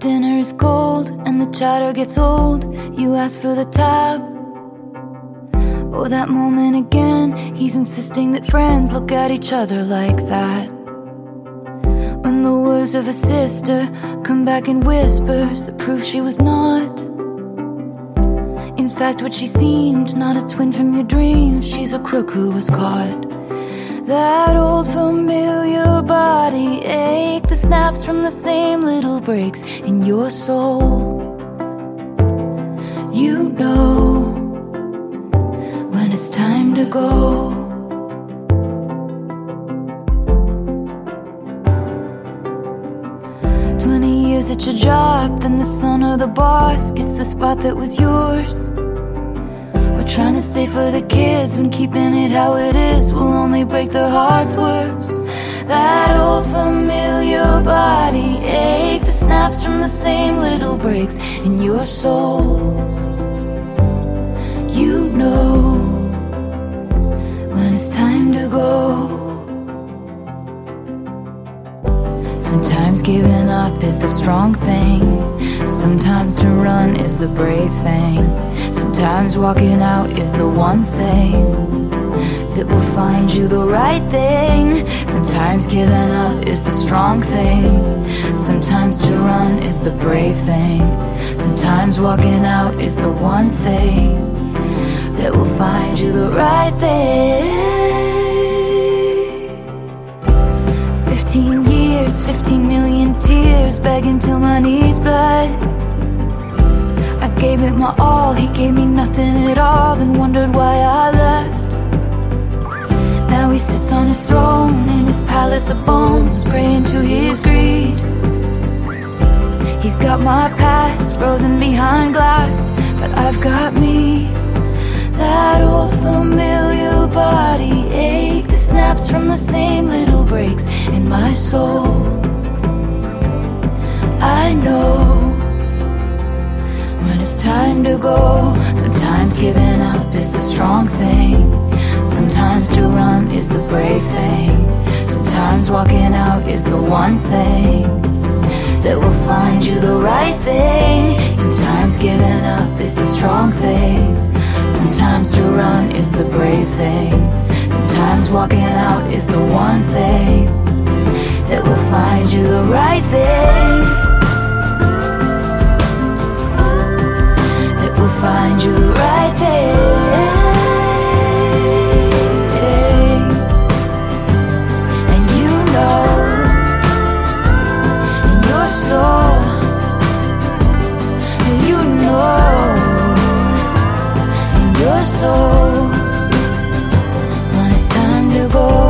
dinner is cold and the chatter gets old, you ask for the tab. Oh, that moment again, he's insisting that friends look at each other like that. When the words of a sister come back in whispers that prove she was not, in fact, what she seemed, not a twin from your dreams. She's a crook who was caught. That old familiar body ache, the snaps from the same little breaks in your soul. You know when it's time to go. At your job, then the son or the boss gets the spot that was yours. We're trying to stay for the kids when keeping it how it is will only break their hearts worse. That old familiar body ache, the snaps from the same little breaks in your soul. You know when it's time to go. Sometimes giving up is the strong thing. Sometimes to run is the brave thing. Sometimes walking out is the one thing that will find you the right thing. Sometimes giving up is the strong thing. Sometimes to run is the brave thing. Sometimes walking out is the one thing that will find you the right thing. 15 years, 15 million tears, begging till my knees bled. I gave it my all, he gave me nothing at all, then wondered why I left. Now he sits on his throne in his palace of bones, praying to his greed. He's got my past frozen behind glass, but I've got me. That old familiar body ache, the snaps from the same little breaks in my soul. I know when it's time to go. Sometimes giving up is the strong thing. Sometimes to run is the brave thing. Sometimes walking out is the one thing that will find you the right thing. Sometimes giving up is the strong thing. Sometimes to run is the brave thing. Sometimes walking out is the one thing that will find you the right thing. That will find you the right thing. And you know in your soul, you know your soul when it's time to go.